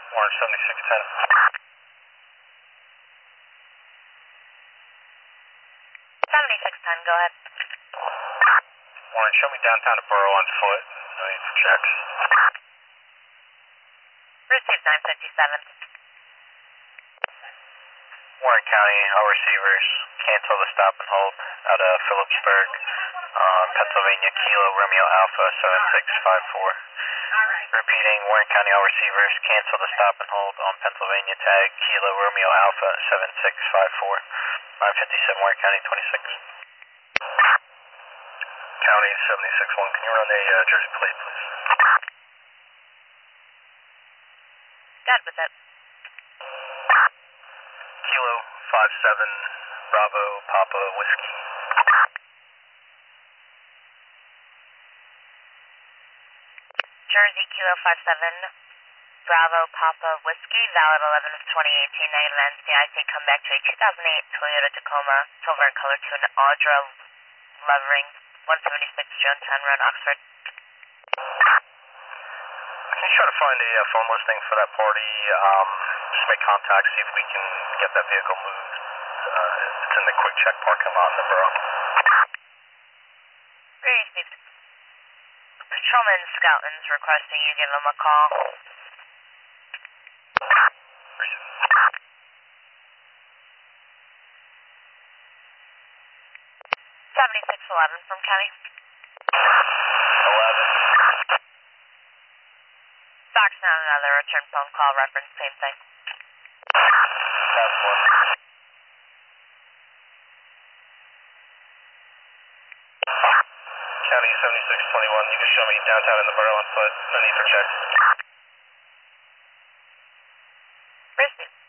Warren 7610. 7610, go ahead. Warren, show me downtown to Borough on foot. No need for checks. Received 957. Warren County, all receivers cancel the stop and hold out of Phillipsburg, Pennsylvania, Kilo Romeo Alpha 7654. Repeating, Warren County, all receivers cancel the stop and hold on Pennsylvania tag, Kilo Romeo Alpha 7654. 557 Warren County 26. County 761, can you run a Jersey plate, please? Good with it. Kilo 57 Bravo Papa Whiskey. Jersey Kilo 57 Bravo Papa Whiskey, valid 11 of 2018, negative NCIC, come back to a 2008 Toyota Tacoma, silver in color to an Audra Lovering, 176 Jonestown Road, Oxford. Can you try to find a phone listing for that party? Just make contact, see if we can get that vehicle moved. It's in the Quick Check parking lot in the borough. Received. Patrolman Scoutland's requesting you give him a call. 7611 from County. 11. Fox now another return phone call reference, same thing. That's one. County 7621, you can show me downtown in the borough on foot. No need for checks. Received.